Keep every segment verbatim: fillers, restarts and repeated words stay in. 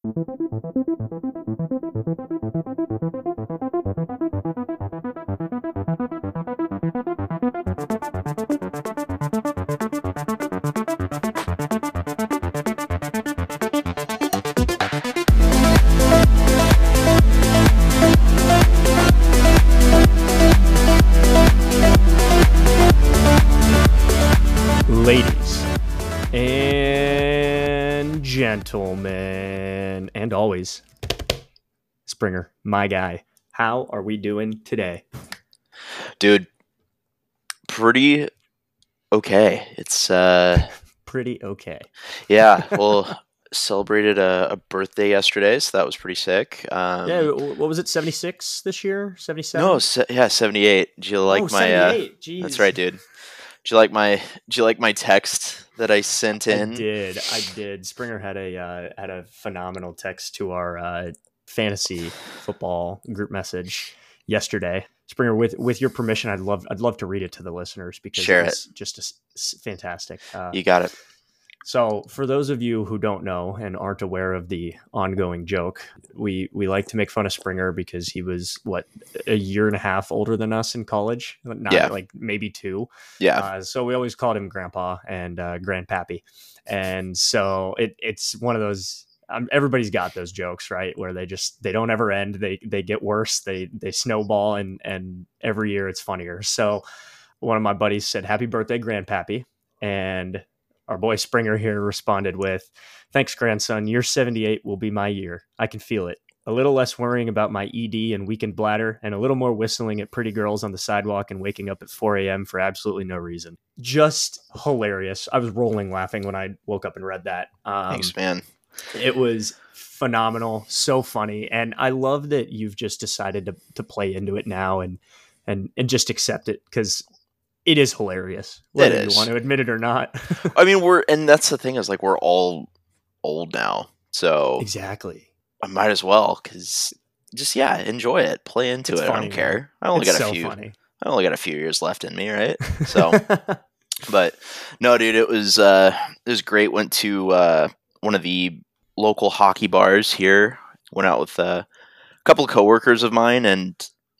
Ladies and gentlemen, and always, Springer, my guy, how are we doing today? Dude, pretty okay. It's, uh, Pretty okay. yeah, well, celebrated a, a birthday yesterday, so that was pretty sick. Um, Yeah, wh- what was it, seventy-six this year? seventy-seven? no, se- yeah, seventy-eight. Did you like oh, my, uh, seventy-eight. Jeez. that's right, dude. Did you like my, did you like my text that I sent I in? did. I did. Springer had a uh, had a phenomenal text to our uh, fantasy football group message yesterday. Springer, with with your permission, I'd love I'd love to read it to the listeners because Share it's just a s- s- fantastic. Uh, You got it. So, for those of you who don't know and aren't aware of the ongoing joke, we we like to make fun of Springer because he was what a year and a half older than us in college, not Yeah. like maybe two. Yeah. Uh, so we always called him Grandpa and uh, Grandpappy, and so it it's one of those. Um, everybody's got those jokes, right? Where they just they don't ever end. They they get worse. They they snowball, and and every year it's funnier. So one of my buddies said, "Happy birthday, Grandpappy," and our boy Springer here responded with, "Thanks, grandson. Year seventy-eight will be my year. I can feel it. A little less worrying about my E D and weakened bladder, and a little more whistling at pretty girls on the sidewalk and waking up at four a.m. for absolutely no reason." Just hilarious. I was rolling laughing when I woke up and read that. Um, Thanks, man. It was phenomenal, so funny, and I love that you've just decided to to play into it now and and and just accept it because it is hilarious, whether It you is. want to admit it or not. I mean, we're, and that's the thing is like, we're all old now. So Exactly. I might as well, because just, yeah, enjoy it. Play into It's it. funny, I don't care. man. I only It's got a so few. funny. I only got a few years left in me, right? So, but no, dude, it was uh, it was great. Went to uh, one of the local hockey bars here. Went out with uh, a couple of coworkers of mine. And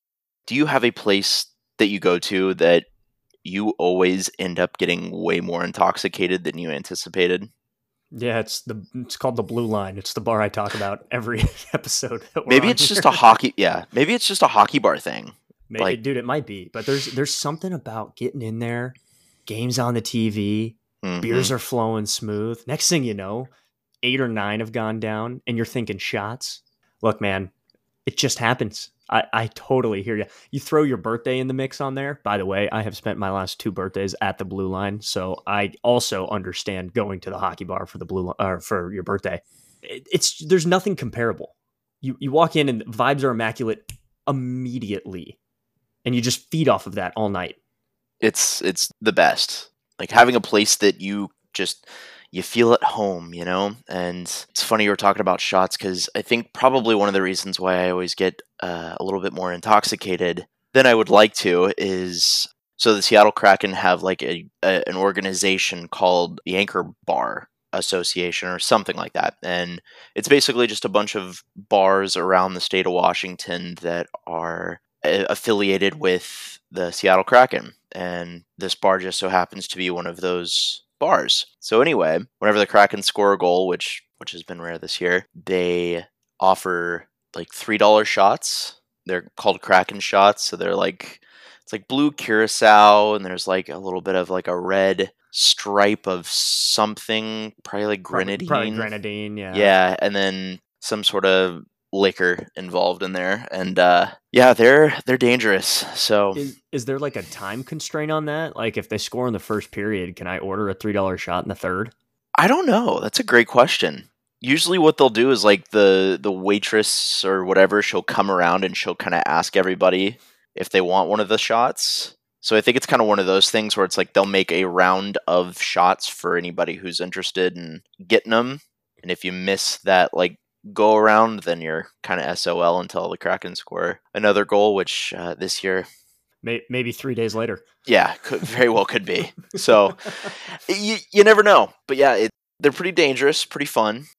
do you have a place that you go to that you always end up getting way more intoxicated than you anticipated? Yeah, it's the it's called the Blue Line. It's the bar I talk about every episode. That we're Maybe on it's just here. a hockey. Yeah, maybe it's just a hockey bar thing. Maybe, like- dude, it might be, but there's there's something about getting in there, games on the T V, Mhm. beers are flowing smooth. Next thing you know, eight or nine have gone down, and you're thinking shots. Look, man, it just happens. I, I totally hear you. You throw your birthday in the mix on there. By the way, I have spent my last two birthdays at the Blue Line, so I also understand going to the hockey bar for the blue or for your birthday. It, it's there's nothing comparable. You you walk in and vibes are immaculate immediately, and you just feed off of that all night. It's it's the best. Like having a place that you just you feel at home, you know? And it's funny you were talking about shots, because I think probably one of the reasons why I always get uh, a little bit more intoxicated than I would like to is, so the Seattle Kraken have like a, a an organization called the Anchor Bar Association or something like that. And it's basically just a bunch of bars around the state of Washington that are uh, affiliated with the Seattle Kraken. And this bar just so happens to be one of those bars. So anyway, whenever the Kraken score a goal, which which has been rare this year, they offer like three dollar shots. They're called Kraken shots. So they're like, it's like blue curacao, and there's like a little bit of like a red stripe of something, probably like grenadine. Probably, probably grenadine, yeah. Yeah, and then some sort of liquor involved in there. And uh, yeah, they're they're dangerous. So Is is there like a time constraint on that? Like if they score in the first period, can I order a three dollar shot in the third? I don't know. That's a great question. Usually what they'll do is like the the waitress or whatever, she'll come around and she'll kind of ask everybody if they want one of the shots. So I think it's kind of one of those things where it's like they'll make a round of shots for anybody who's interested in getting them. And if you miss that like go around, then you're kind of S O L until the Kraken score another goal, which uh, this year, May- Maybe three days later. yeah, could very well could be. So you, you never know. But yeah, it, they're pretty dangerous, pretty fun.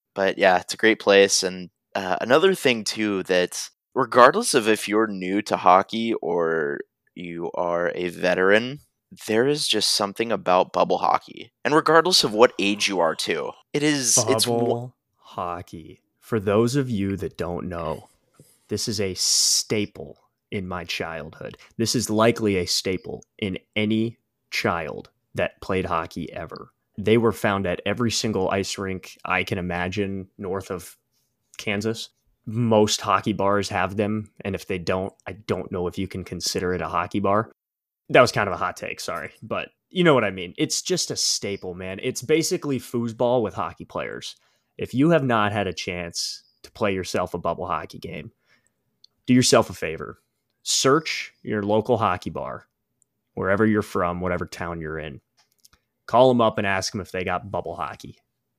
but yeah, it's a great place. And uh, another thing too, that regardless of if you're new to hockey or you are a veteran, there is just something about bubble hockey, and regardless of what age you are too, it is it's Bubble hockey. For those of you that don't know, this is a staple in my childhood. This is likely a staple in any child that played hockey ever. They were found at every single ice rink I can imagine north of Kansas. Most hockey bars have them, and if they don't, I don't know if you can consider it a hockey bar. That was kind of a hot take, sorry, but you know what I mean. It's just a staple, man. It's basically foosball with hockey players. If you have not had a chance to play yourself a bubble hockey game, do yourself a favor. Search your local hockey bar, wherever you're from, whatever town you're in. Call them up and ask them if they got bubble hockey.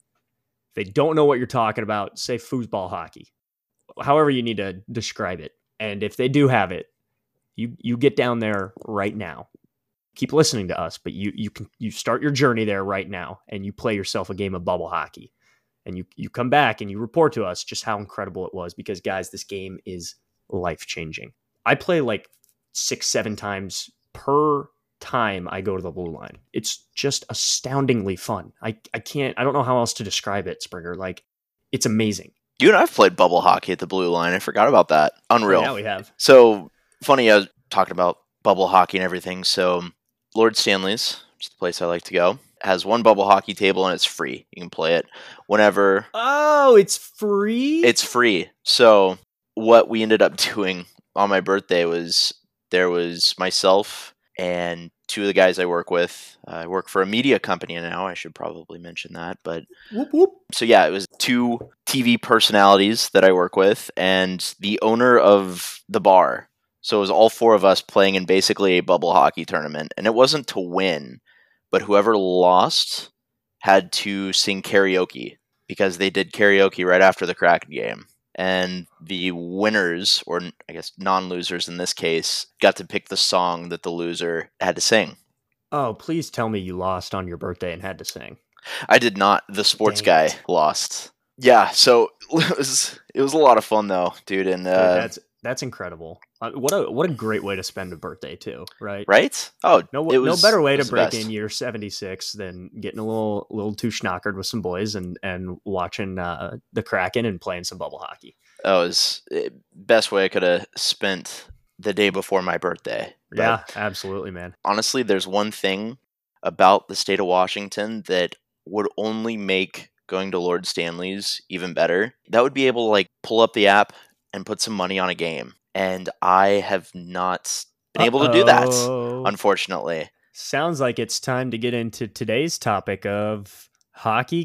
If they don't know what you're talking about, say foosball hockey. However you need to describe it. And if they do have it, you you get down there right now. Keep listening to us, but you you can you start your journey there right now, and you play yourself a game of bubble hockey. And you you come back and you report to us just how incredible it was, because guys, this game is life-changing. I play like six, seven times per time I go to the blue line. It's just astoundingly fun. I, I can't, I don't know how else to describe it, Springer. Like, it's amazing. You and I've played bubble hockey at the blue line. I forgot about that. Unreal. Yeah, we have. So funny, I was talking about bubble hockey and everything. So Lord Stanley's, which is the place I like to go, has one bubble hockey table and it's free. You can play it whenever. Oh, it's free? It's free. So what we ended up doing on my birthday was there was myself and two of the guys I work with. Uh, I work for a media company now. I should probably mention that. But whoop, whoop. So yeah, it was two T V personalities that I work with and the owner of the bar. So it was all four of us playing in basically a bubble hockey tournament. And it wasn't to win, but whoever lost had to sing karaoke, because they did karaoke right after the Kraken game. And the winners, or I guess non-losers in this case, got to pick the song that the loser had to sing. Oh, please tell me you lost on your birthday and had to sing. I did not. The sports Dang guy it. lost. Yeah, so it was it was a lot of fun though, dude. And uh, Dude, that's that's incredible. Uh, what a what a great way to spend a birthday too, right? Right? Oh, no, it was, no better way it to was the break best. in year seventy-six than getting a little little too schnockered with some boys and and watching uh, the Kraken and playing some bubble hockey. That was the best way I could have spent the day before my birthday. But yeah, absolutely, man. honestly, there's one thing about the state of Washington that would only make going to Lord Stanley's even better. That would be able to like pull up the app and put some money on a game. And I have not been able to do that, Uh-oh. unfortunately. Sounds like it's time to get into today's topic of hockey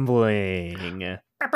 gambling.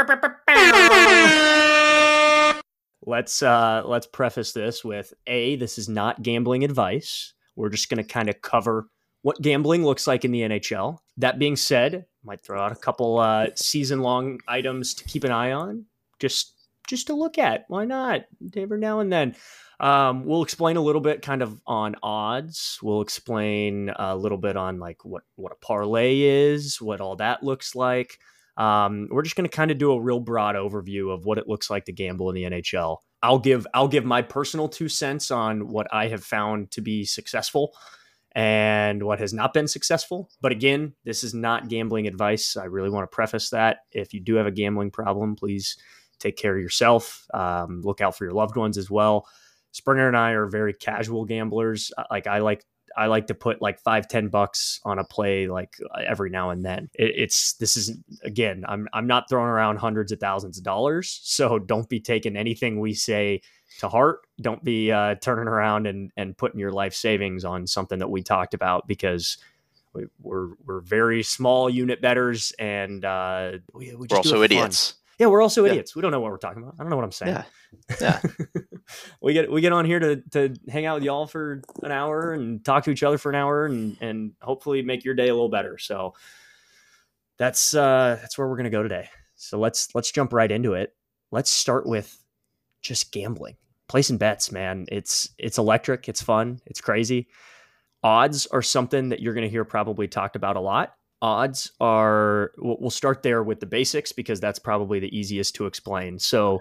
Let's uh, let's preface this with A, this is not gambling advice. We're just going to kind of cover what gambling looks like in the N H L. That being said, might throw out a couple uh, season-long items to keep an eye on, just just to look at. Why not? Every now and then. Um, we'll explain a little bit kind of on odds. We'll explain a little bit on like what, what a parlay is, what all that looks like. Um, we're just going to kind of do a real broad overview of what it looks like to gamble in the N H L. I'll give I'll give my personal two cents on what I have found to be successful and what has not been successful. But again, this is not gambling advice. I really want to preface that. If you do have a gambling problem, please take care of yourself. Um, look out for your loved ones as well. Springer and I are very casual gamblers. Like I like I like to put like five, ten bucks on a play like every now and then. It, it's this is again, I'm I'm not throwing around hundreds of thousands of dollars. So don't be taking anything we say to heart. Don't be uh, turning around and and putting your life savings on something that we talked about, because we, we're we're very small unit bettors, and uh, we, we just We're also do it for fun. idiots. Yeah, we're also Yeah. idiots. We don't know what we're talking about. I don't know what I'm saying. Yeah. Yeah. we get we get on here to to hang out with y'all for an hour and talk to each other for an hour and and hopefully make your day a little better. So that's uh that's where we're gonna go today. So let's let's jump right into it. Let's start with just gambling. Placing bets, man. It's it's electric, it's fun, it's crazy. Odds are something that you're gonna hear probably talked about a lot odds are, we'll we'll start there with the basics because that's probably the easiest to explain. So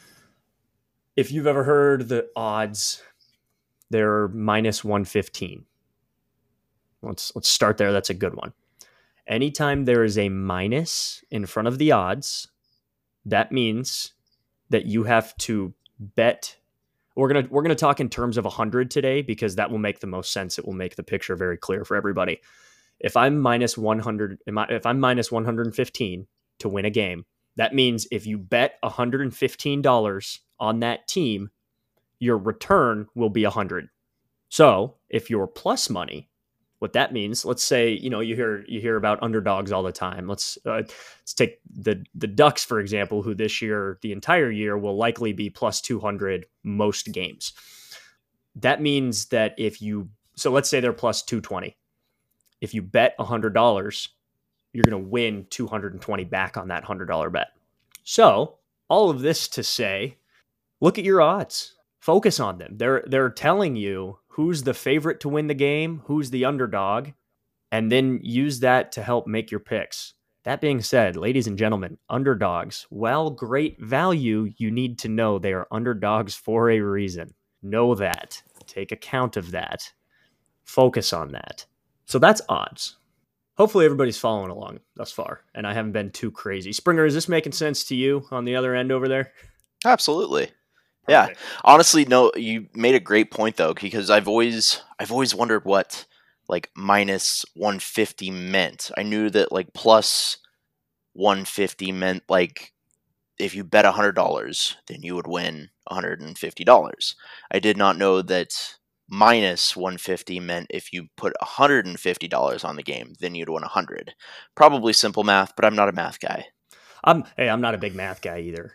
if you've ever heard the odds, they're minus one fifteen. Let's let's start there. That's a good one. Anytime there is a minus in front of the odds, that means that you have to bet. We're gonna we're gonna talk in terms of one hundred today because that will make the most sense. It will make the picture very clear for everybody. If I'm minus one hundred, if I'm minus one hundred fifteen to win a game, that means if you bet one hundred fifteen dollars on that team, your return will be one hundred. So if you're plus money, what that means, let's say, you know, you hear you hear about underdogs all the time. Let's uh, let's take the the Ducks, for example, who this year, the entire year, will likely be plus two hundred most games. That means that if you, so let's say they're plus two twenty. If you bet one hundred dollars, you're going to win two hundred twenty back on that one hundred dollars bet. So all of this to say, look at your odds. Focus on them. They're they're telling you who's the favorite to win the game, who's the underdog, and then use that to help make your picks. That being said, ladies and gentlemen, underdogs, while great value, you need to know they are underdogs for a reason. Know that. Take account of that. Focus on that. So that's odds. Hopefully everybody's following along thus far, and I haven't been too crazy. Springer, is this making sense to you on the other end over there? Absolutely. Yeah. Honestly, no, you made a great point though, because I've always I've always wondered what like minus one fifty meant. I knew that like plus one fifty meant like if you bet one hundred dollars, then you would win one hundred fifty dollars. I did not know that minus one fifty meant if you put one hundred fifty dollars on the game, then you'd win one hundred. Probably simple math, but I'm not a math guy. I'm hey, I'm not a big math guy either.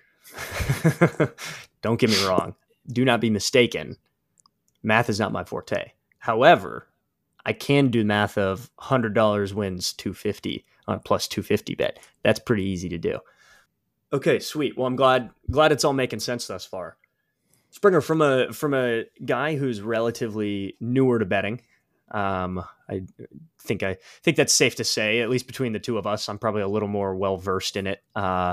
Don't get me wrong. Do not be mistaken. Math is not my forte. However, I can do math of one hundred dollars wins two hundred fifty dollars on a plus two hundred fifty bet. That's pretty easy to do. Okay, sweet. Well, I'm glad glad it's all making sense thus far. Springer, from a from a guy who's relatively newer to betting, um, I think I think that's safe to say, at least between the two of us, I'm probably a little more well versed in it. Uh,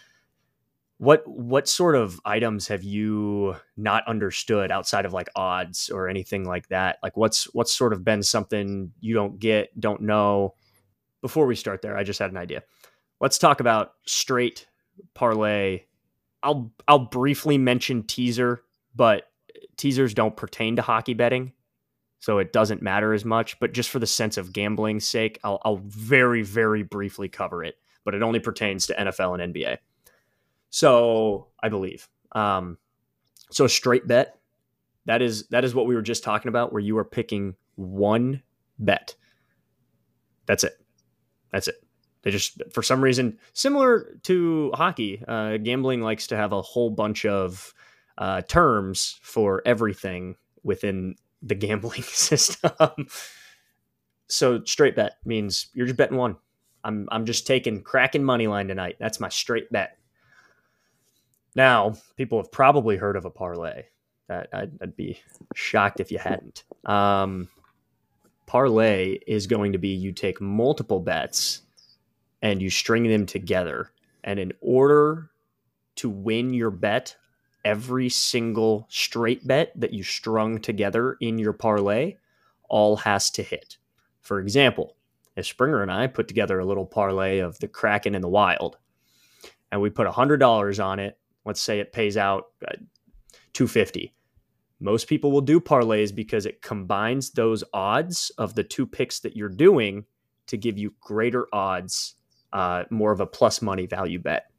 What what sort of items have you not understood outside of like odds or anything like that? Like what's what's sort of been something you don't get, don't know? Before we start there, I just had an idea. Let's talk about straight parlay. I'll I'll briefly mention teaser, but teasers don't pertain to hockey betting, so it doesn't matter as much. But just for the sense of gambling's sake, I'll I'll very, very briefly cover it. But it only pertains to N F L and N B A. So I believe, um, so straight bet, that is, that is what we were just talking about, where you are picking one bet. That's it. That's it. They just, for some reason, similar to hockey, uh, gambling likes to have a whole bunch of uh, terms for everything within the gambling system. So straight bet means you're just betting one. I'm, I'm just taking Kraken money line tonight. That's my straight bet. Now, people have probably heard of a parlay. That I'd, I'd be shocked if you hadn't. Um, parlay is going to be you take multiple bets and you string them together. And in order to win your bet, every single straight bet that you strung together in your parlay all has to hit. For example, if Springer and I put together a little parlay of the Kraken and the Wild, and we put one hundred dollars on it, let's say it pays out uh, two hundred fifty dollars. Most people will do parlays because it combines those odds of the two picks that you're doing to give you greater odds, uh, more of a plus money value bet.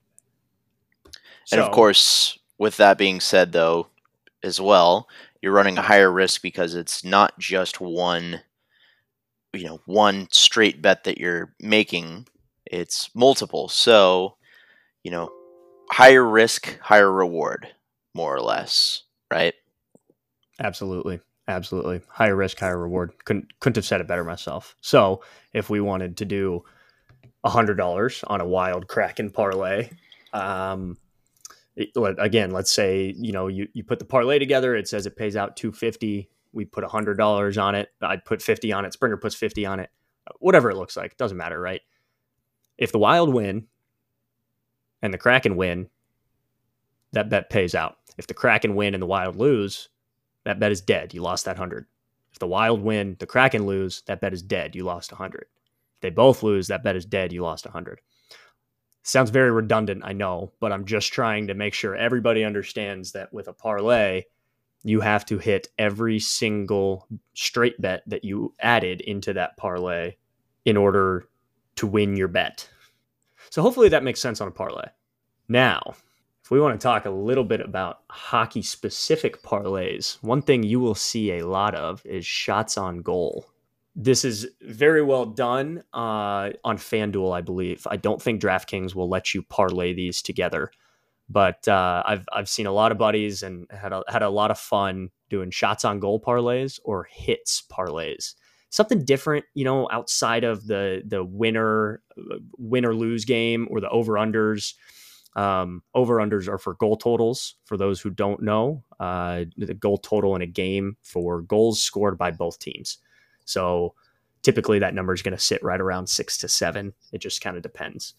And so, of course, with that being said, though, as well, you're running a higher risk because it's not just one, you know, one straight bet that you're making. It's multiple. So, you know, higher risk, higher reward, more or less, right? Absolutely. Absolutely. Higher risk, higher reward. Couldn't couldn't have said it better myself. So if we wanted to do one hundred dollars on a Wild Kraken parlay, um, it, again, let's say, you know, you, you put the parlay together, it says it pays out two hundred fifty dollars. We put one hundred dollars on it. I'd put fifty on it. Springer puts fifty on it. whatever it looks like, doesn't matter, right? If the Wild win and the Kraken win, that bet pays out. If the Kraken win and the Wild lose, that bet is dead. You lost that one hundred. If the Wild win, the Kraken lose, that bet is dead. You lost one hundred. If they both lose, that bet is dead. You lost one hundred. Sounds very redundant, I know, but I'm just trying to make sure everybody understands that with a parlay, you have to hit every single straight bet that you added into that parlay in order to win your bet. So hopefully that makes sense on a parlay. Now, if we want to talk a little bit about hockey-specific parlays, one thing you will see a lot of is shots on goal. This is very well done uh, on FanDuel, I believe. I don't think DraftKings will let you parlay these together, but uh, I've I've seen a lot of buddies and had a, had a lot of fun doing shots on goal parlays or hits parlays. Something different, you know, outside of the the winner win or lose game or the over unders. Um, over unders are for goal totals. For those who don't know, uh, the goal total in a game for goals scored by both teams. So typically that number is going to sit right around six to seven. It just kind of depends.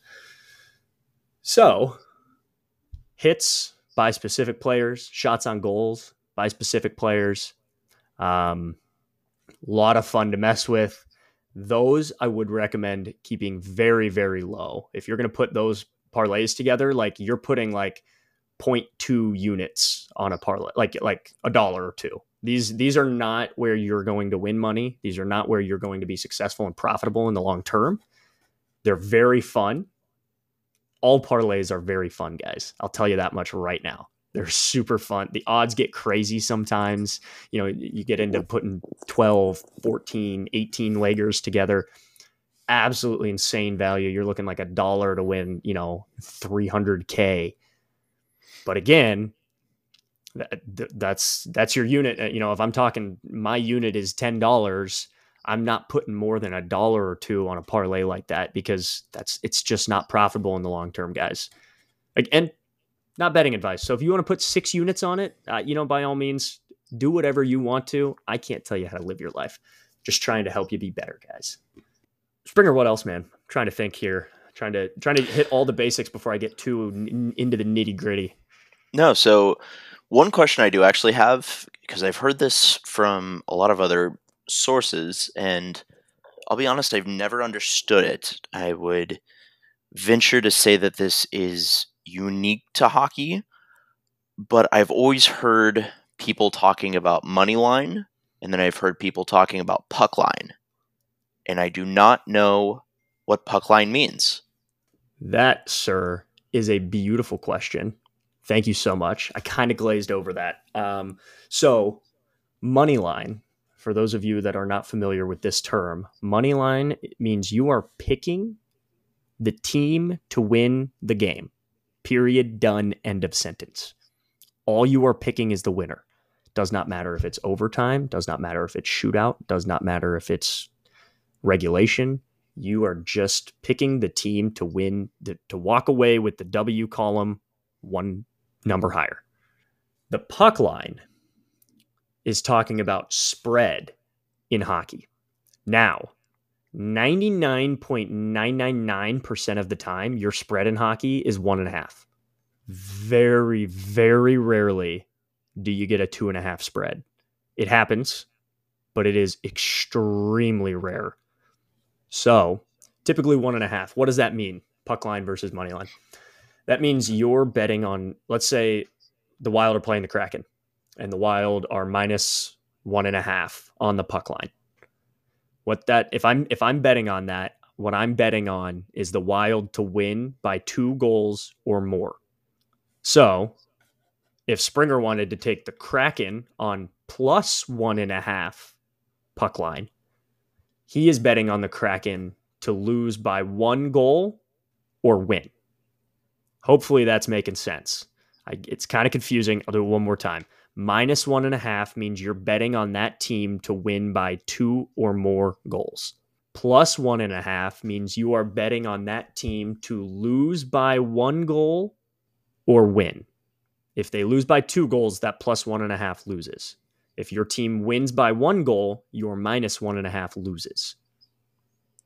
So hits by specific players, shots on goals by specific players. Um, a lot of fun to mess with. Those I would recommend keeping very, very low. If you're going to put those parlays together, like you're putting like zero point two units on a parlay, like like a dollar or two. These these are not where you're going to win money. These are not where you're going to be successful and profitable in the long term. They're very fun. All parlays are very fun, guys. I'll tell you that much right now. They're super fun. The odds get crazy sometimes. You know, you get into putting twelve, fourteen, eighteen leggers together. Absolutely insane value. You're looking like a dollar to win, you know, three hundred K. But again, that, that's that's your unit. You know, if I'm talking my unit is ten dollars, I'm not putting more than a dollar or two on a parlay like that because that's it's just not profitable in the long term, guys. And not betting advice. So if you want to put six units on it, uh, you know, by all means, do whatever you want to. I can't tell you how to live your life. Just trying to help you be better, guys. Springer, what else, man? I'm trying to think here. Trying to trying to hit all the basics before I get too n- into the nitty gritty. No, so one question I do actually have, because I've heard this from a lot of other sources, and I'll be honest, I've never understood it. I would venture to say that this is unique to hockey, but I've always heard people talking about money line, and then I've heard people talking about puck line, and I do not know what puck line means. That, sir, is a beautiful question. Thank you so much. I kind of glazed over that. Um, so money line, for those of you that are not familiar with this term, money line means you are picking the team to win the game. Period, done, end of sentence. All you are picking is the winner. Does not matter if it's overtime, does not matter if it's shootout, does not matter if it's regulation. You are just picking the team to win, to, to walk away with the W column one number higher. The puck line is talking about spread in hockey. Now, ninety-nine point nine nine nine percent of the time, your spread in hockey is one and a half. Very, very rarely do you get a two and a half spread. It happens, but it is extremely rare. So typically one and a half. What does that mean? Puck line versus money line. That means you're betting on, let's say the Wild are playing the Kraken and the Wild are minus one and a half on the puck line. What that, if I'm, if I'm betting on that, what I'm betting on is the Wild to win by two goals or more. So if Springer wanted to take the Kraken on plus one and a half puck line, he is betting on the Kraken to lose by one goal or win. Hopefully that's making sense. I, it's kind of confusing. I'll do it one more time. Minus one and a half means you're betting on that team to win by two or more goals. Plus one and a half means you are betting on that team to lose by one goal or win. If they lose by two goals, that plus one and a half loses. If your team wins by one goal, your minus one and a half loses.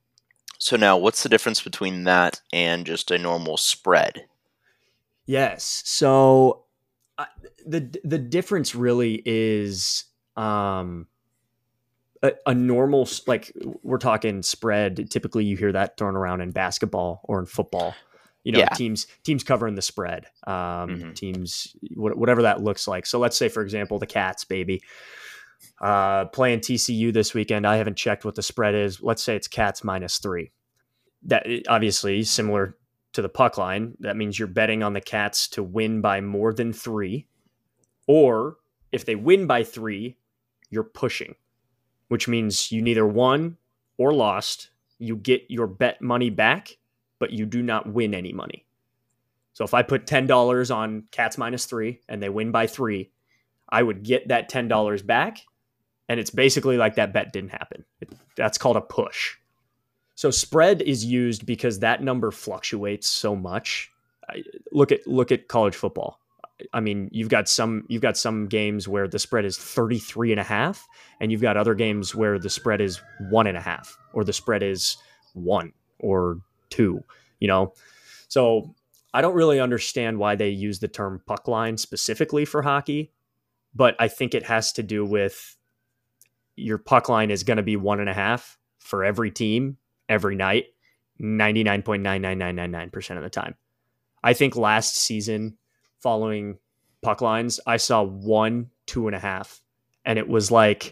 So now, what's the difference between that and just a normal spread? Yes. So uh, the the difference really is um, a, a normal s- like we're talking spread. Typically, you hear that thrown around in basketball or in football. You know, Yeah. teams teams covering the spread. Um, Hmm. teams wh- whatever that looks like. So let's say, for example, the Cats, baby, uh, playing T C U this weekend. I haven't checked what the spread is. Let's say it's Cats minus three. That obviously similar to the puck line. That means you're betting on the Cats to win by more than three, or if they win by three, you're pushing, which means you neither won or lost. You get your bet money back, but you do not win any money. So if I put ten dollars on Cats minus three and they win by three, I would get that ten dollars back. And it's basically like that bet didn't happen. It, that's called a push. So spread is used because that number fluctuates so much. I, look at look at college football. I mean, you've got some you've got some games where the spread is thirty-three and a half, and you've got other games where the spread is one and a half, or the spread is one or two, you know? So I don't really understand why they use the term puck line specifically for hockey, but I think it has to do with your puck line is going to be one and a half for every team every night, ninety-nine point nine nine nine nine nine percent of the time. I think last season, following puck lines, I saw one, two and a half. And it was like,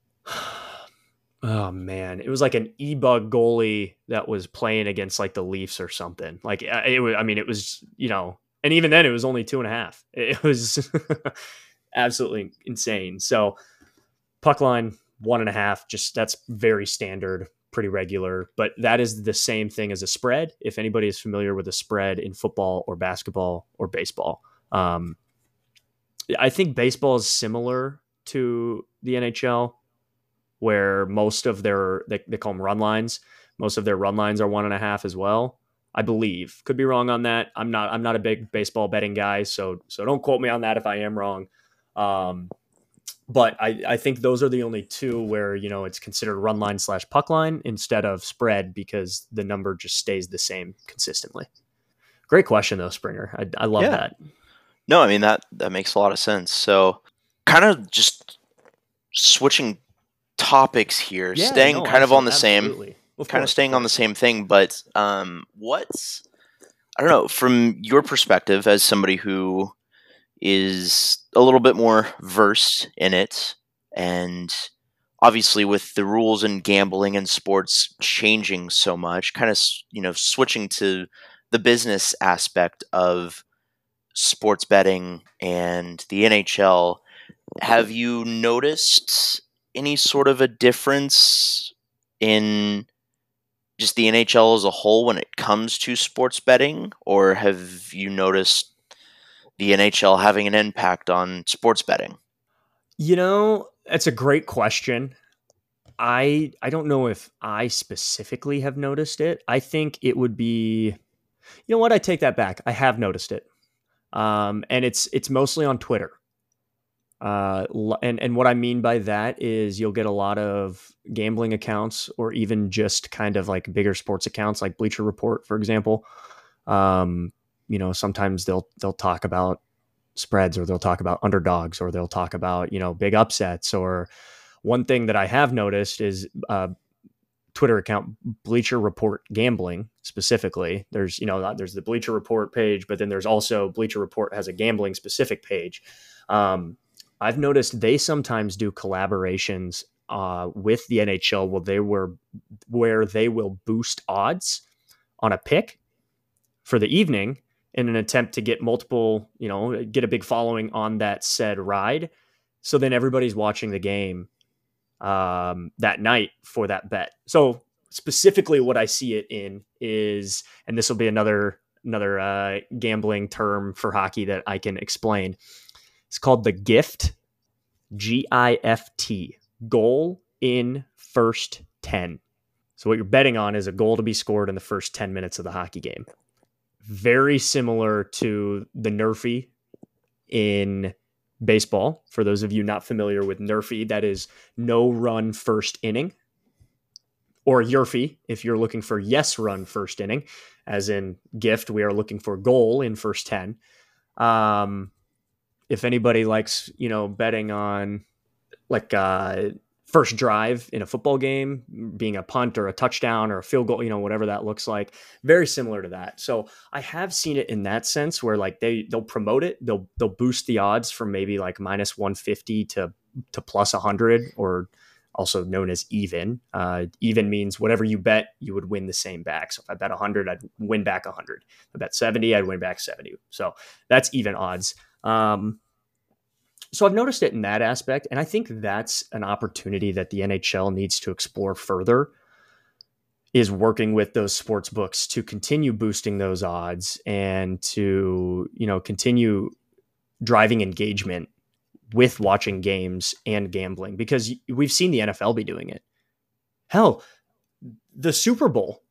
oh man, it was like an e-bug goalie that was playing against like the Leafs or something. Like it was, I mean, it was, you know, and even then it was only two and a half. It was absolutely insane. So puck line, one and a half, just that's very standard, pretty regular. But that is the same thing as a spread. If anybody is familiar with a spread in football or basketball or baseball, um, I think baseball is similar to the N H L, where most of their they, they call them run lines. Most of their run lines are one and a half as well. I believe. Could be wrong on that. I'm not. I'm not a big baseball betting guy, so so don't quote me on that if I am wrong. Um, but I, I think those are the only two where, you know, it's considered run line slash puck line instead of spread because the number just stays the same consistently. Great question though, Springer. I, I love Yeah. that. No, I mean that that makes a lot of sense. So, kind of just switching topics here, Yeah, staying no, kind of on absolutely, the same, absolutely. Of kind of course, of staying on the course. same thing, but um, what's I don't know from your perspective as somebody who is a little bit more versed in it, and obviously with the rules in gambling and sports changing so much, kind of you know switching to the business aspect of sports betting and the N H L, have you noticed any sort of a difference in just the N H L as a whole when it comes to sports betting, or have you noticed the N H L having an impact on sports betting? You know, that's a great question. I I don't know if I specifically have noticed it. I think it would be, you know what? I take that back. I have noticed it, um, and it's it's mostly on Twitter. Uh, and and what I mean by that is you'll get a lot of gambling accounts or even just kind of like bigger sports accounts like Bleacher Report, for example. Um, you know, sometimes they'll they'll talk about spreads or they'll talk about underdogs or they'll talk about, you know, big upsets. Or one thing that I have noticed is uh, Twitter account Bleacher Report Gambling specifically. There's, you know, there's the Bleacher Report page, but then there's also Bleacher Report has a gambling specific page. Um, I've noticed they sometimes do collaborations uh, with the N H L where they were where they will boost odds on a pick for the evening in an attempt to get multiple, you know, get a big following on that said ride. So then everybody's watching the game um, that night for that bet. So specifically, what I see it in is, and this will be another another uh, gambling term for hockey that I can explain. It's called the gift, G I F T, goal in first ten. So what you're betting on is a goal to be scored in the first ten minutes of the hockey game. Very similar to the Nerfy in baseball. For those of you not familiar with Nerfy, that is no run first inning. or Yurfie, if you're looking for yes run first inning, as in gift, we are looking for goal in first ten. Um, if anybody likes, you know, betting on like uh, first drive in a football game, being a punt or a touchdown or a field goal, you know, whatever that looks like, very similar to that. So I have seen it in that sense where like they they'll promote it, they'll they'll boost the odds from maybe like minus one fifty to to plus one hundred, or also known as even. Uh, even means whatever you bet, you would win the same back. So if I bet one hundred, I'd win back one hundred. If I bet seventy, I'd win back seventy. So that's even odds. Um, so I've noticed it in that aspect, and I think that's an opportunity that the N H L needs to explore further, is working with those sports books to continue boosting those odds and to, you know, continue driving engagement with watching games and gambling, because we've seen the N F L be doing it. Hell, the Super Bowl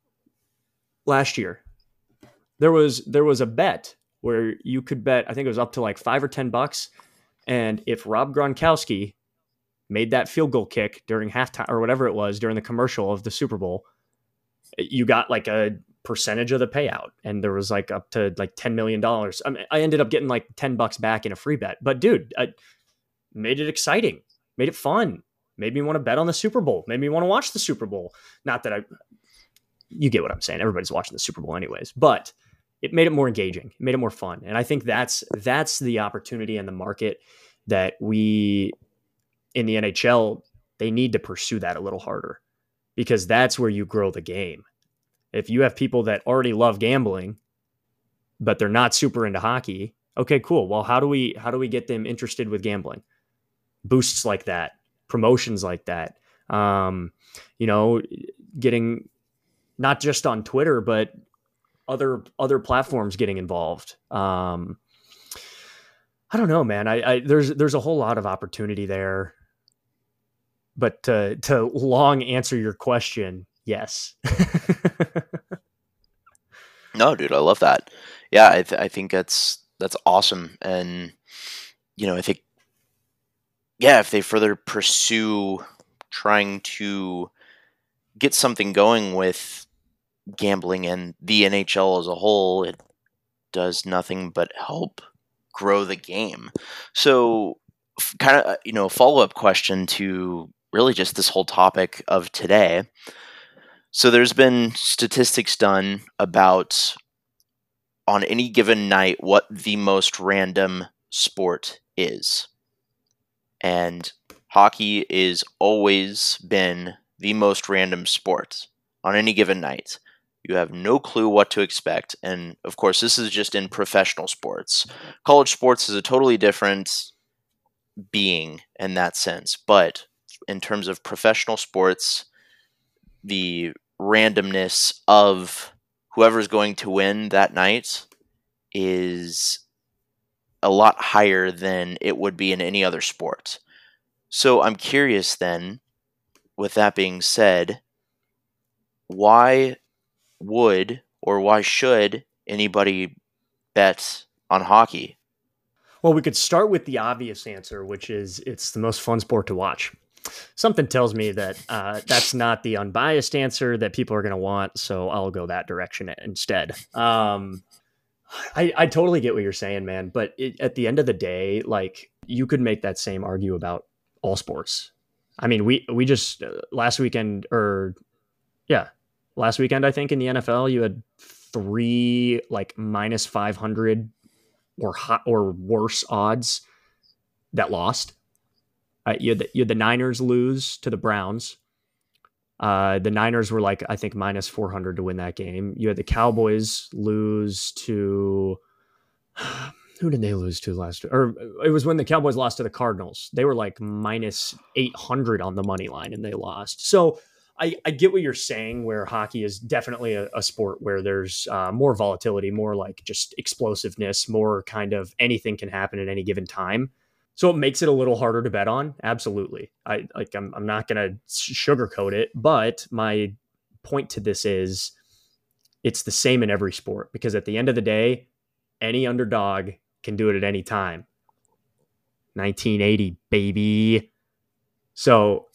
last year, there was there was a bet where you could bet, I think it was up to like five or ten bucks, and if Rob Gronkowski made that field goal kick during halftime or whatever it was during the commercial of the Super Bowl, you got like a percentage of the payout, and there was like up to like ten million dollars. I mean, I ended up getting like ten bucks back in a free bet, but dude, I, made it exciting, made it fun, made me want to bet on the Super Bowl, made me want to watch the Super Bowl. Not that I, you get what I'm saying. Everybody's watching the Super Bowl anyways, but it made it more engaging, it made it more fun. And I think that's, that's the opportunity in the market that we in the N H L, they need to pursue that a little harder, because that's where you grow the game. If you have people that already love gambling, but they're not super into hockey, okay, cool. Well, how do we, how do we get them interested with gambling? Boosts like that, promotions like that, um, you know, getting not just on Twitter, but other other platforms getting involved. Um, I don't know, man. I, I there's there's a whole lot of opportunity there. But to to long answer your question, yes. No, dude, I love that. Yeah, I th- I think that's that's awesome, and you know, I think, yeah, if they further pursue trying to get something going with gambling and the N H L as a whole, it does nothing but help grow the game. So, f- kind of, you know, follow up question to really just this whole topic of today. So, there's been statistics done about on any given night what the most random sport is. And hockey is always been the most random sport on any given night. You have no clue what to expect. And of course, this is just in professional sports. College sports is a totally different being in that sense. But in terms of professional sports, the randomness of whoever's going to win that night is a lot higher than it would be in any other sport. So I'm curious then, with that being said, why would or why should anybody bet on hockey? Well, we could start with the obvious answer, which is it's the most fun sport to watch. Something tells me that uh, that's not the unbiased answer that people are going to want, so I'll go that direction instead. Um, I, I totally get what you're saying, man. But it, at the end of the day, like, you could make that same argue about all sports. I mean, we we just uh, last weekend, or yeah, last weekend, I think in the N F L, you had three like minus five hundred or hot or worse odds that lost. Uh, you, had the, you had the Niners lose to the Browns. Uh, the Niners were like, I think, minus four hundred to win that game. You had the Cowboys lose to, who did they lose to last? Or it was when the Cowboys lost to the Cardinals. They were like minus eight hundred on the money line and they lost. So I, I get what you're saying, where hockey is definitely a, a sport where there's uh, more volatility, more like just explosiveness, more kind of anything can happen at any given time. So it makes it a little harder to bet on. Absolutely. I like, I'm, I'm not going to sugarcoat it, but my point to this is it's the same in every sport, because at the end of the day, any underdog can do it at any time. nineteen eighty, baby. So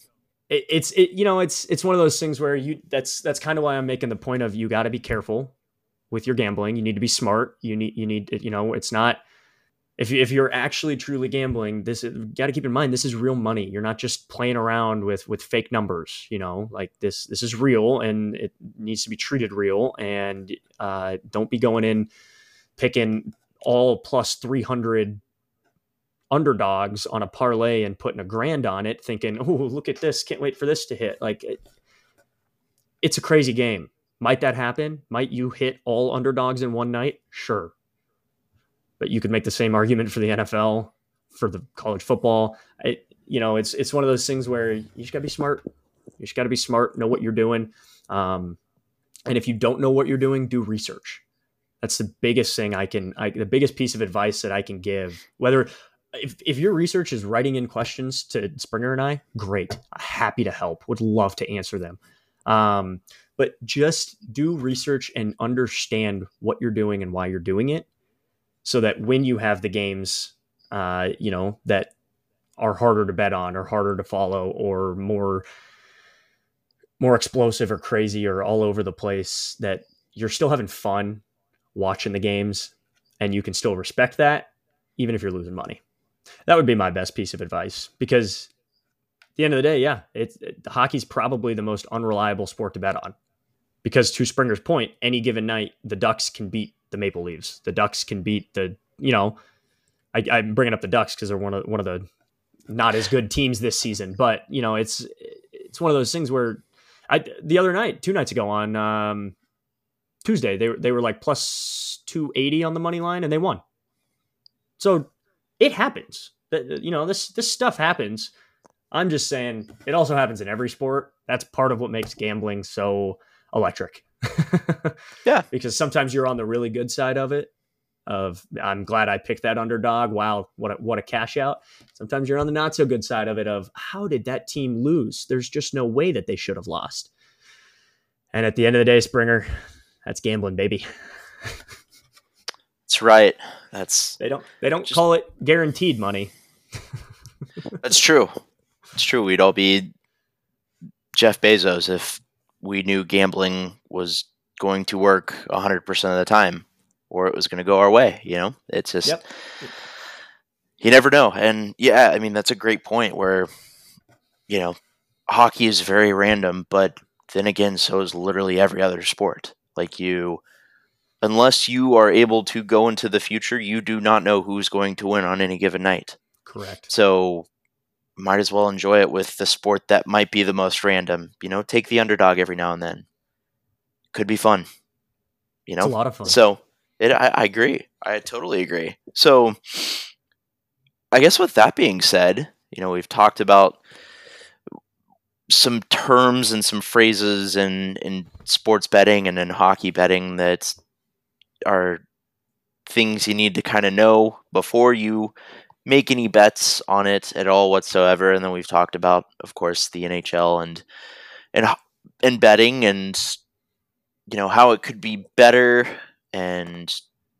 it, it's, it, you know, it's, it's one of those things where you, that's, that's kind of why I'm making the point of, you got to be careful with your gambling. You need to be smart. You need, you need, you know, it's not, if you, if you're actually truly gambling, this is, you got to keep in mind, this is real money. You're not just playing around with, with fake numbers, you know, like this, this is real and it needs to be treated real. And uh, don't be going in picking all plus three hundred underdogs on a parlay and putting a grand on it thinking, oh, look at this. Can't wait for this to hit. Like it, it's a crazy game. Might that happen? Might you hit all underdogs in one night? Sure. But you could make the same argument for the N F L, for the college football. It, you know, it's it's one of those things where you just got to be smart. You just got to be smart, know what you're doing. Um, and if you don't know what you're doing, do research. That's the biggest thing I can, I, the biggest piece of advice that I can give. Whether, if, if your research is writing in questions to Springer and I, great. Happy to help. Would love to answer them. Um, but just do research and understand what you're doing and why you're doing it, so that when you have the games, uh, you know, that are harder to bet on or harder to follow or more, more explosive or crazy or all over the place, that you're still having fun watching the games and you can still respect that, even if you're losing money. That would be my best piece of advice, because at the end of the day, yeah, it's it, hockey's probably the most unreliable sport to bet on, because to Springer's point, any given night, the Ducks can beat the Maple Leafs. The Ducks can beat the, you know, I, I'm bringing up the Ducks because they're one of one of the not as good teams this season. But you know, it's it's one of those things where I the other night, two nights ago on um, Tuesday, they they were like plus two eighty on the money line and they won. So it happens. You know, this this stuff happens. I'm just saying it also happens in every sport. That's part of what makes gambling so electric. Yeah, because sometimes you're on the really good side of it, of I'm glad I picked that underdog, wow, what a, what a cash out. Sometimes you're on the not so good side of it, of how did that team lose? There's just no way that they should have lost. And at the end of the day, Springer, that's gambling, baby. That's right. That's they don't they don't just, call it guaranteed money. That's true. It's true. We'd all be Jeff Bezos if we knew gambling was going to work one hundred percent of the time, or it was going to go our way. You know, it's just, yep. You never know. And yeah, I mean, that's a great point where, you know, hockey is very random, but then again, so is literally every other sport. Like you, unless you are able to go into the future, you do not know who's going to win on any given night. Correct. So might as well enjoy it with the sport that might be the most random. You know, take the underdog every now and then. Could be fun. You know, it's a lot of fun. So it, I, I agree. I totally agree. So I guess with that being said, you know, we've talked about some terms and some phrases in, in sports betting and in hockey betting that are things you need to kind of know before you make any bets on it at all whatsoever. And then we've talked about, of course, the N H L and and and betting, and you know how it could be better, and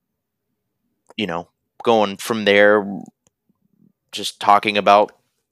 you know going from there, just talking about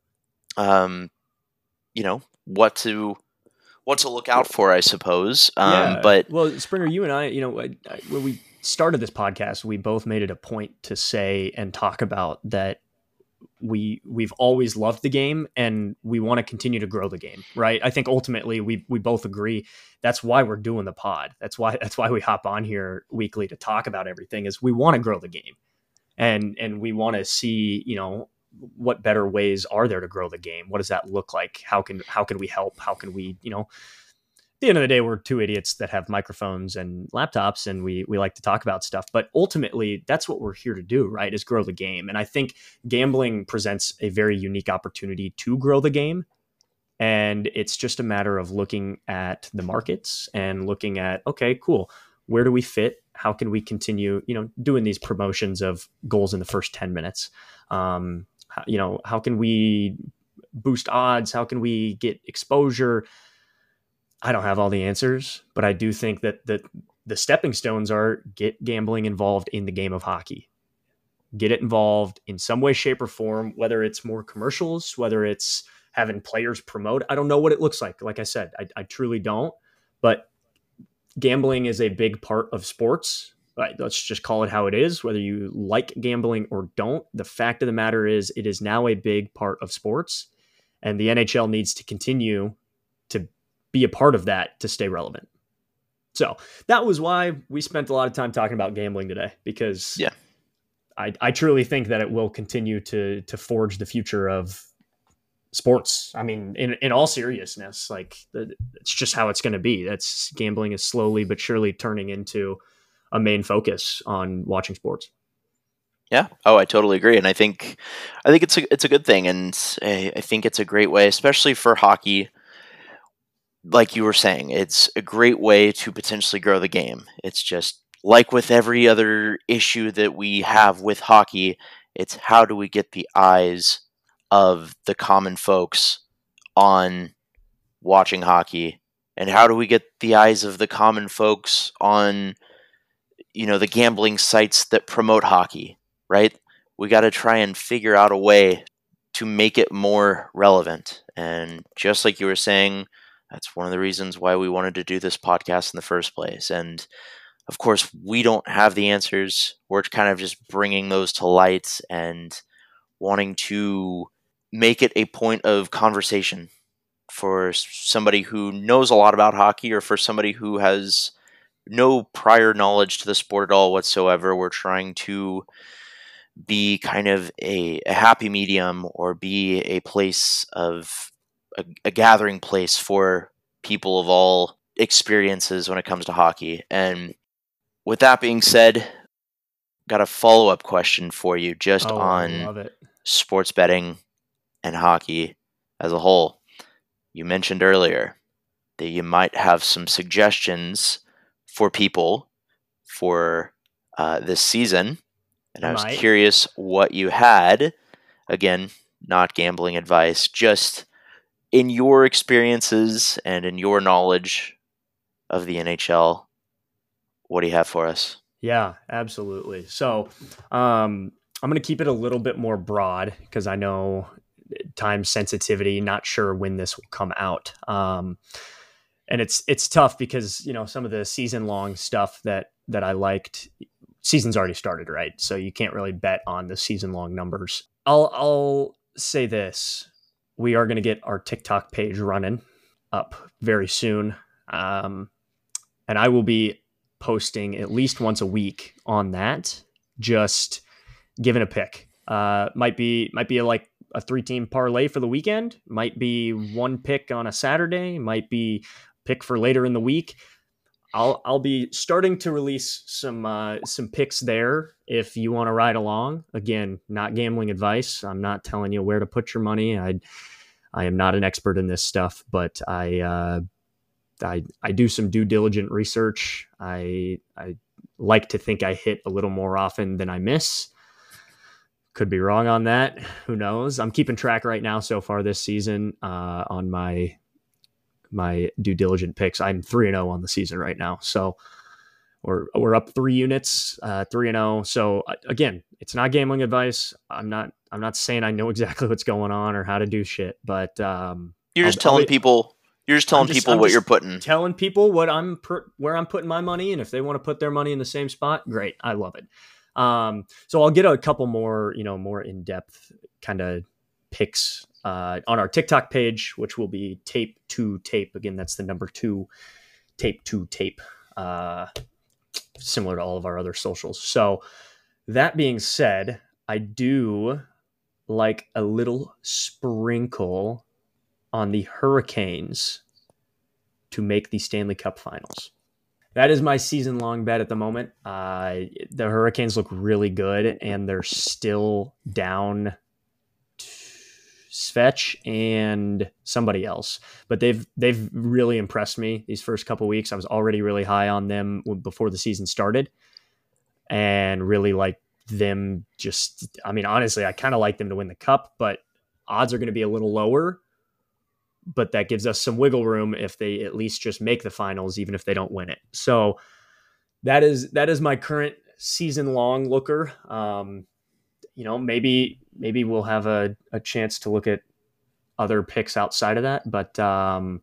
um you know what to what to look out for, I suppose. Um, yeah. But well, Springer, you and I, you know, I, I, when we started this podcast, we both made it a point to say and talk about that we we've always loved the game and we want to continue to grow the game, right? I think ultimately we we both agree that's why we're doing the pod. That's why that's why we hop on here weekly to talk about everything, is we want to grow the game. And and we want to see, you know, what better ways are there to grow the game? What does that look like? How can how can we help? How can we, you know, at the end of the day, we're two idiots that have microphones and laptops, and we we like to talk about stuff. But ultimately, that's what we're here to do, right? Is grow the game. And I think gambling presents a very unique opportunity to grow the game. And it's just a matter of looking at the markets and looking at, okay, cool, where do we fit? How can we continue, you know, doing these promotions of goals in the first ten minutes? Um, you know, how can we boost odds? How can we get exposure? I don't have all the answers, but I do think that the, the stepping stones are get gambling involved in the game of hockey. Get it involved in some way, shape, or form, whether it's more commercials, whether it's having players promote. I don't know what it looks like. Like I said, I, I truly don't. But gambling is a big part of sports. Right, let's just call it how it is, whether you like gambling or don't. The fact of the matter is it is now a big part of sports, and the N H L needs to continue to be a part of that to stay relevant. So that was why we spent a lot of time talking about gambling today, because yeah, I, I truly think that it will continue to to forge the future of sports. I mean, in, in all seriousness, like the, it's just how it's going to be. That's gambling is slowly but surely turning into a main focus on watching sports. Yeah. Oh, I totally agree, and I think I think it's a it's a good thing, and I, I think it's a great way, especially for hockey. Like you were saying, it's a great way to potentially grow the game. It's just like with every other issue that we have with hockey, it's how do we get the eyes of the common folks on watching hockey, and how do we get the eyes of the common folks on, you know, the gambling sites that promote hockey, right? We got to try and figure out a way to make it more relevant. And just like you were saying, that's one of the reasons why we wanted to do this podcast in the first place. And of course, we don't have the answers. We're kind of just bringing those to light and wanting to make it a point of conversation for somebody who knows a lot about hockey, or for somebody who has no prior knowledge to the sport at all whatsoever. We're trying to be kind of a, a happy medium, or be a place of a, a gathering place for people of all experiences when it comes to hockey. And with that being said, got a follow-up question for you just oh, on I love it. sports betting and hockey as a whole. You mentioned earlier that you might have some suggestions for people for uh, this season, and I was Might. curious what you had. Again, not gambling advice, just in your experiences and in your knowledge of the N H L, what do you have for us? Yeah, absolutely. So um, I'm going to keep it a little bit more broad, because I know time sensitivity, not sure when this will come out. Um, and it's it's tough because, you know, some of the season long stuff that that I liked, season's already started, right? So you can't really bet on the season long numbers. I'll I'll say this. We are going to get our TikTok page running up very soon. Um, and I will be posting at least once a week on that, just giving a pick. Uh, might be might be a, like a three team parlay for the weekend. Might be one pick on a Saturday. Might be pick for later in the week. I'll I'll be starting to release some uh, some picks there if you want to ride along. Again, not gambling advice. I'm not telling you where to put your money. I I am not an expert in this stuff, but I uh, I I do some due diligent research. I I like to think I hit a little more often than I miss. Could be wrong on that. Who knows? I'm keeping track right now so far this season uh, on my my due diligent picks. I'm three and oh on the season right now. So we're, we're up three units, uh, three and oh. So uh, again, it's not gambling advice. I'm not, I'm not saying I know exactly what's going on or how to do shit, but um, you're just I'll, telling I'll, people, you're just telling just, people I'm what just you're putting. Telling people what I'm, per, where I'm putting my money. And if they want to put their money in the same spot, great. I love it. Um, so I'll get a couple more, you know, more in-depth kind of picks Uh, on our TikTok page, which will be tape to tape. Again, that's the number two, tape to tape, uh, similar to all of our other socials. So that being said, I do like a little sprinkle on the Hurricanes to make the Stanley Cup Finals. That is my season long bet at the moment. Uh, the Hurricanes look really good, and they're still down Svetch and somebody else, but they've they've really impressed me these first couple weeks. I was already really high on them before the season started, and really like them. Just, I mean, honestly, I kind of like them to win the cup, but odds are going to be a little lower. But that gives us some wiggle room if they at least just make the finals, even if they don't win it. So that is that is my current season long looker. Um, you know, maybe maybe we'll have a, a chance to look at other picks outside of that, but um,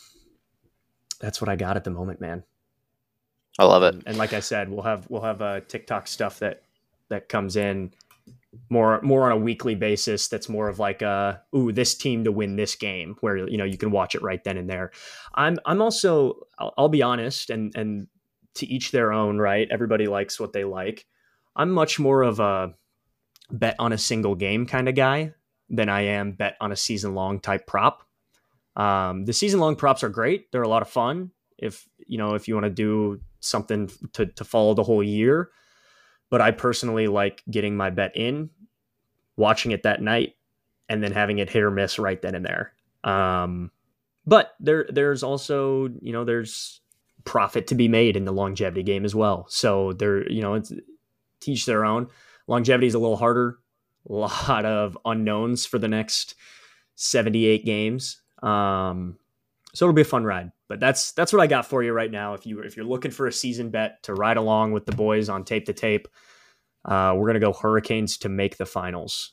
that's what I got at the moment, man. I love it. And, and like I said, we'll have we'll have uh, TikTok stuff that that comes in more more on a weekly basis. That's more of like a ooh, this team to win this game, where you know you can watch it right then and there. I'm I'm also I'll, I'll be honest, and and to each their own, right? Everybody likes what they like. I'm much more of a bet on a single game kind of guy than I am bet on a season long type prop. Um, the season long props are great; they're a lot of fun. If you know if you want to do something to to follow the whole year. But I personally like getting my bet in, watching it that night, and then having it hit or miss right then and there. Um, but there, there's also, you know, there's profit to be made in the longevity game as well. So there, you know, it's teach their own. Longevity is a little harder, a lot of unknowns for the next seventy-eight games. Um, so it'll be a fun ride. But that's that's what I got for you right now. If you if you're looking for a season bet to ride along with the boys on tape to tape, uh, we're gonna go Hurricanes to make the finals.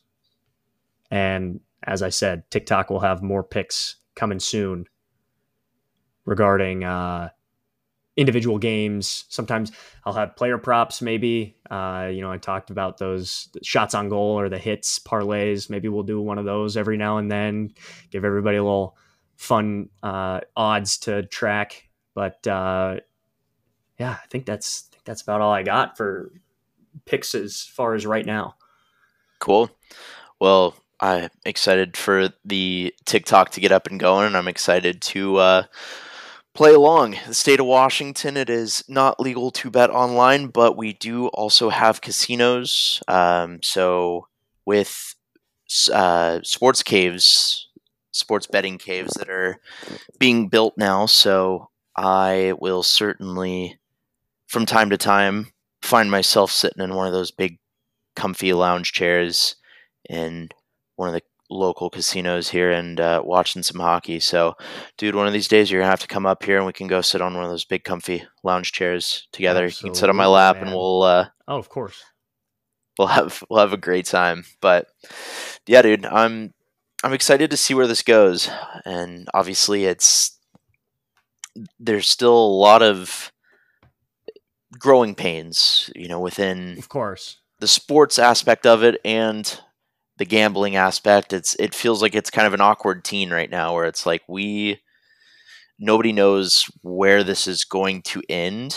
And as I said, TikTok will have more picks coming soon regarding uh, individual games. Sometimes I'll have player props. Maybe uh, you know I talked about those shots on goal or the hits parlays. Maybe we'll do one of those every now and then. Give everybody a little fun uh, odds to track, but uh, yeah, I think that's I think that's about all I got for picks as far as right now. Cool. Well, I'm excited for the TikTok to get up and going, and I'm excited to uh, play along. The state of Washington, it is not legal to bet online, but we do also have casinos. Um, so with uh, sports caves, sports betting caves that are being built now, so I will certainly, from time to time, find myself sitting in one of those big, comfy lounge chairs in one of the local casinos here and uh, watching some hockey. So, dude, one of these days you're gonna have to come up here and we can go sit on one of those big, comfy lounge chairs together. Absolutely, you can sit on my lap, man. and we'll. Uh, oh, of course. We'll have we'll have a great time. But yeah, dude, I'm. I'm excited to see where this goes, and obviously it's there's still a lot of growing pains, you know, within of course the sports aspect of it and the gambling aspect. It's it feels like it's kind of an awkward teen right now, where it's like we nobody knows where this is going to end,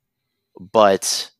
but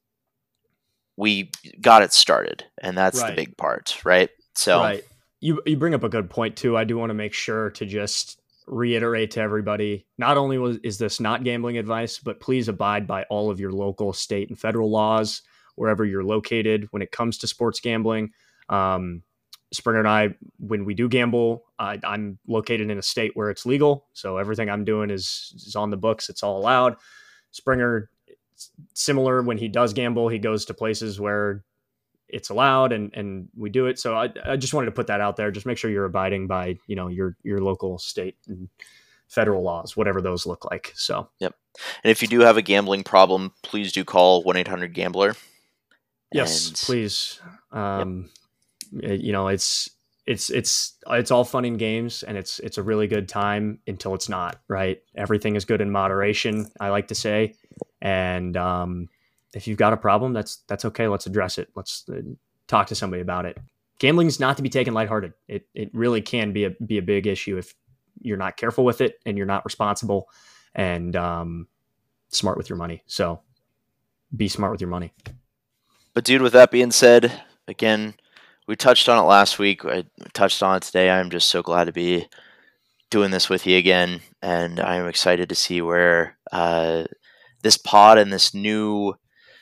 we got it started, and that's right. the big part, right? So. Right. You you bring up a good point too. I do want to make sure to just reiterate to everybody, not only was, is this not gambling advice, but please abide by all of your local, state, and federal laws wherever you're located when it comes to sports gambling. Um, Springer and I, when we do gamble, I, I'm located in a state where it's legal. So everything I'm doing is, is on the books. It's all allowed. Springer, similar, when he does gamble, he goes to places where it's allowed and, and we do it. So I, I just wanted to put that out there. Just make sure you're abiding by, you know, your, your local, state, and federal laws, whatever those look like. So, yep. And if you do have a gambling problem, please do call one eight hundred gambler. Yes, and, please. Um, yep. You know, it's, it's, it's, it's all fun and games, and it's, it's a really good time until it's not, right? Everything is good in moderation, I like to say. And, um, if you've got a problem, that's that's okay. Let's address it. Let's uh, talk to somebody about it. Gambling is not to be taken lighthearted. It it really can be a be a big issue if you're not careful with it and you're not responsible and um, smart with your money. So be smart with your money. But dude, with that being said, again, we touched on it last week. I touched on it today. I'm just so glad to be doing this with you again, and I'm excited to see where uh, this pod and this new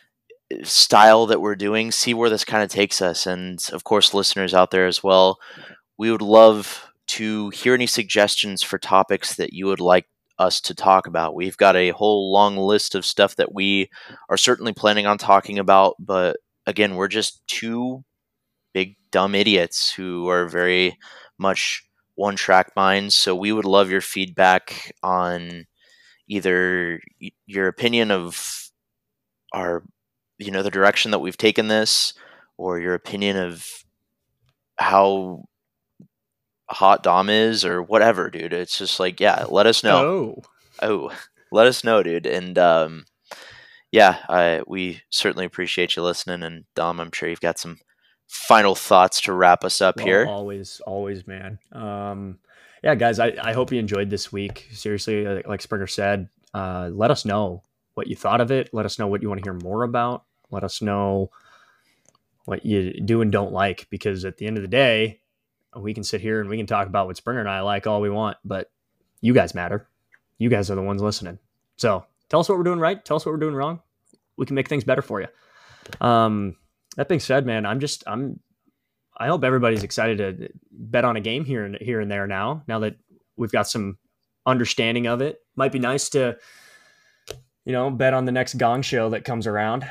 style that we're doing, see where this kind of takes us. And of course, listeners out there as well, we would love to hear any suggestions for topics that you would like us to talk about. We've got a whole long list of stuff that we are certainly planning on talking about, but again, we're just two big dumb idiots who are very much one track minds. So we would love your feedback on either your opinion of our you know, the direction that we've taken this, or your opinion of how hot Dom is or whatever, dude. It's just like, yeah, let us know. Oh, oh, let us know, dude. And um, yeah, I, we certainly appreciate you listening. And Dom, I'm sure you've got some final thoughts to wrap us up well, here. Always, always, man. Um, yeah, guys, I, I hope you enjoyed this week. Seriously, like Springer said, uh, let us know what you thought of it. Let us know what you want to hear more about. Let us know what you do and don't like, because at the end of the day, we can sit here and we can talk about what Springer and I like all we want, but you guys matter. You guys are the ones listening. So tell us what we're doing right. Tell us what we're doing wrong. We can make things better for you. Um, that being said, man, I'm just, I'm, I hope everybody's excited to bet on a game here and here and there now, now that we've got some understanding of it. Might be nice to, you know, bet on the next Gong Show that comes around.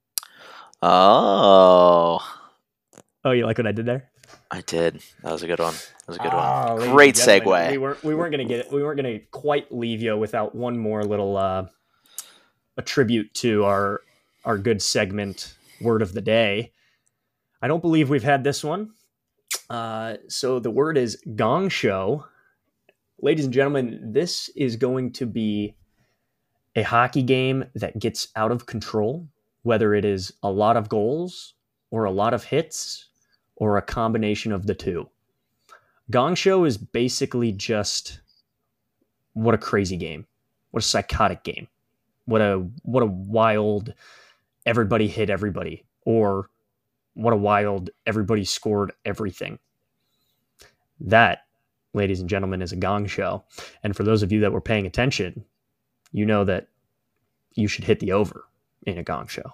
Oh. Oh, you like what I did there? I did. That was a good one. That was a good oh, one. Great segue. We weren't we weren't gonna get it. We weren't gonna quite leave you without one more little uh, a tribute to our our good segment, word of the day. I don't believe we've had this one. Uh, so the word is Gong Show. Ladies and gentlemen, this is going to be a hockey game that gets out of control, whether it is a lot of goals or a lot of hits or a combination of the two. Gong Show is basically just what a crazy game, what a psychotic game, what a what a wild everybody hit everybody, or what a wild everybody scored everything. That, ladies and gentlemen, is a Gong Show. And for those of you that were paying attention, you know that you should hit the over in a Gong Show.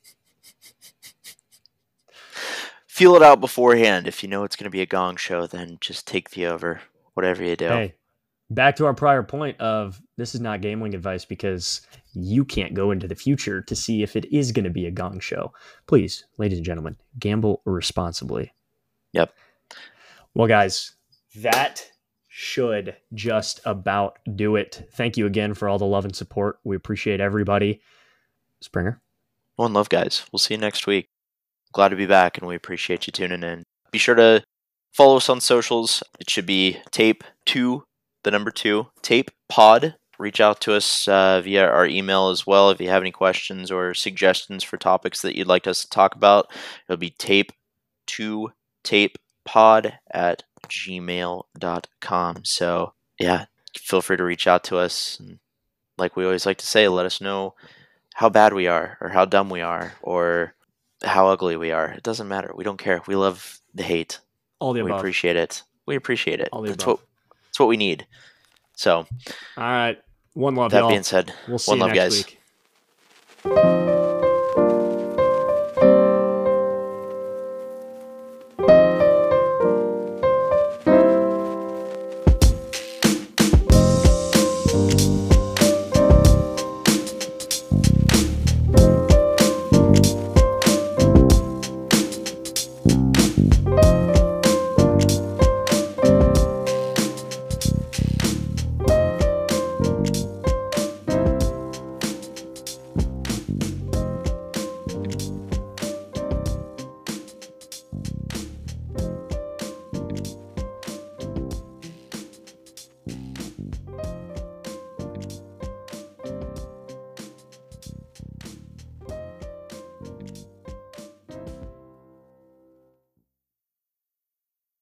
Feel it out beforehand. If you know it's going to be a Gong Show, then just take the over, whatever you do. Hey, back to our prior point of this is not gambling advice, because you can't go into the future to see if it is going to be a Gong Show. Please, ladies and gentlemen, gamble responsibly. Yep. Well, guys, that should just about do it. Thank you again for all the love and support. We appreciate everybody. Springer. One love, guys. We'll see you next week. Glad to be back, and we appreciate you tuning in. Be sure to follow us on socials. It should be tape two, the number two, tape pod. Reach out to us uh, via our email as well if you have any questions or suggestions for topics that you'd like us to talk about. It'll be tape two, tape pod at gmail dot com. So yeah, feel free to reach out to us. And like we always like to say, let us know how bad we are, or how dumb we are, or how ugly we are. It doesn't matter. We don't care. We love the hate. All the we above. appreciate it. We appreciate it. All the that's above. what that's what we need. So all right. One love, that y'all. being said, We'll see one you love, next guys. week.